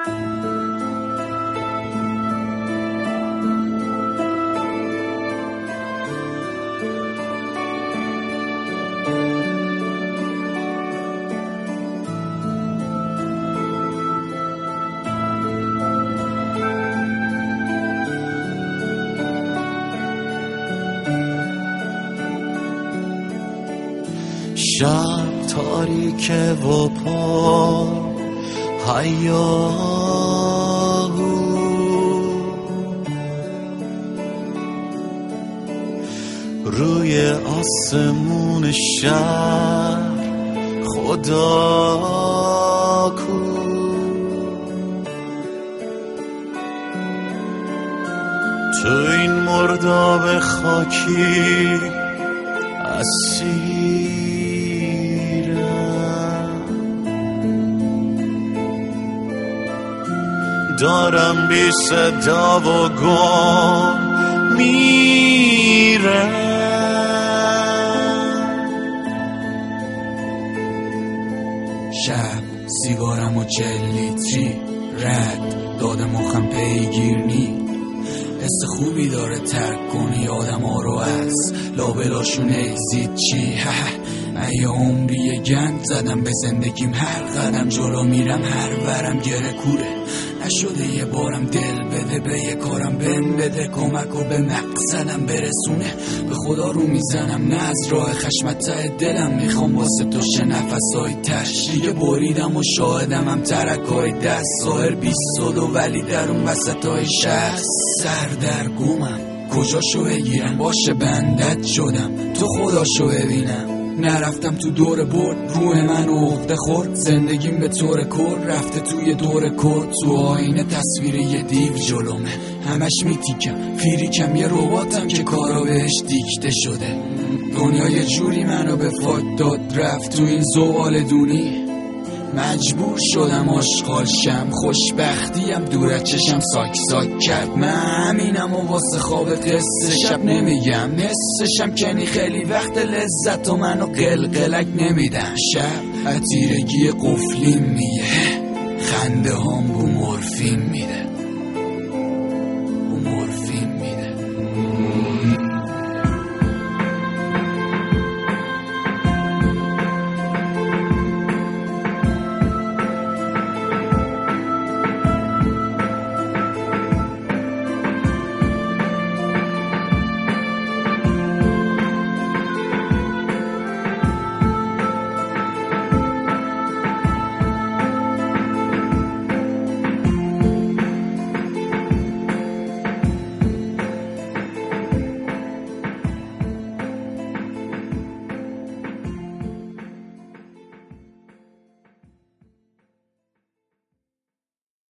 شب تاریکه و پر هیاهو، روی آسمون شهر خدا کو، تو این مرداب خاکی اسیرم، دارم بی صدا و گم میرم. شب سیگارم و 40 لیتری رد داده مخم پیگیر نی، حس خوبی داره ترک کنی آدم ها رو از لابلاشون ایزید چی. یه عمری گند زدم به زندگیم، هر قدم جلو میرم هر ورم گره کوره، نشده یه بارم دل بده به یه کارم بن بده، کمک و به مقصدم برسونه، به خدا رو میزنم نه از راه خشمت ته دلم میخوام واسه تو شه نفسای تش، دیگه بریدم و شاهدم هم ترکای دست ظاهر 22 ولی در اون وسط های شخص سردرگمم، کجاشو بگیرم باشه بندت شدم تو خداشو ببینم، نرفتم تو دور برد روح من و عقده خورد، زندگیم به طور کل رفته توی دور کد، تو آینه تصویر یه دیو جلومه همش میتیکم فیریکم، یه رباتم که کارا بهش دیکته شده، دنیا یه جوری منو به فاک داد رفت تو این زوال دونی، مجبور شدم آشغال شم، خوشبختیم دور از چشم ساک ساک کرد، من همینم و واسه خواب قصه شب نمیگم، نصفشم کنی خیلی وقت لذت و منو قلقلک نمیدم، شب عطیرگی قفلیم میه خنده هام بو مورفین میده.